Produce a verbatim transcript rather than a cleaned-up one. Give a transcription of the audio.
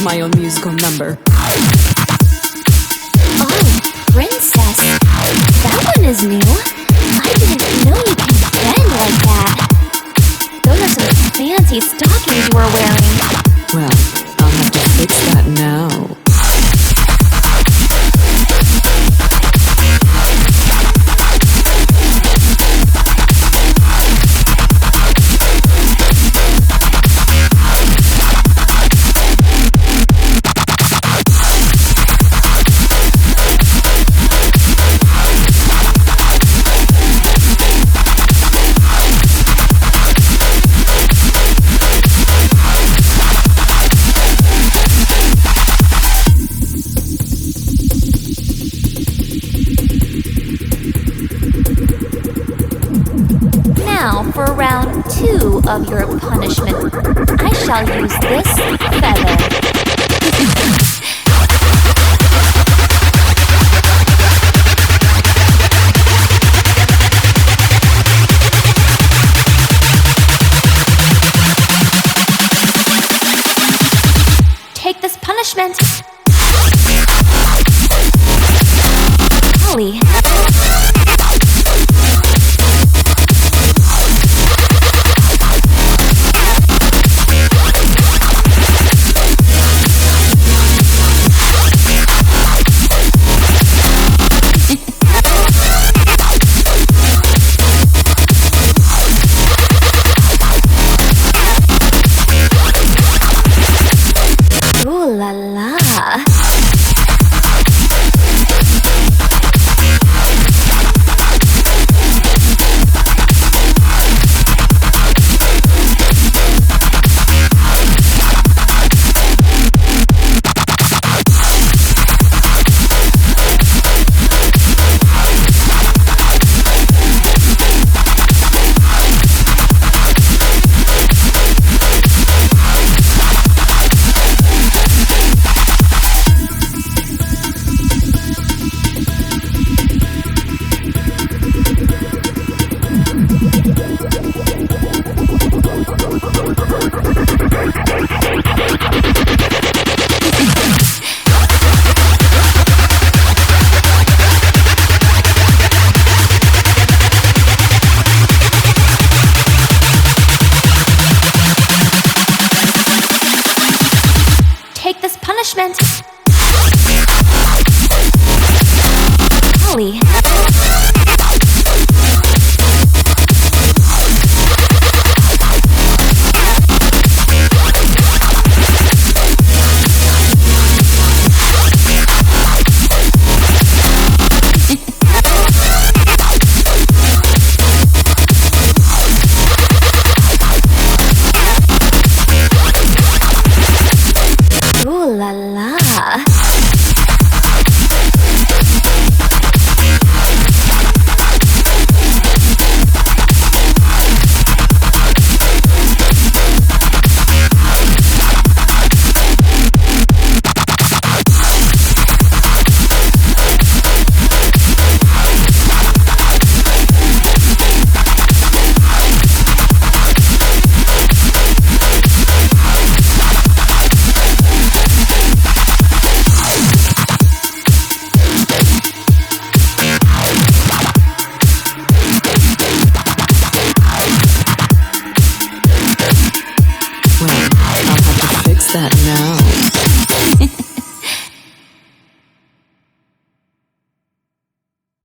my own musical number. Oh, Princess. That one is new. I didn't know you can bend like that. Those are some fancy stockings you were wearing. Well, I'll have to fix that now. Now, for round two of your punishment, I shall use this feather. Take this punishment. Holly. Ooh la la. Take this punishment. Holly. Ooh la la. Well, I'll have to fix that now.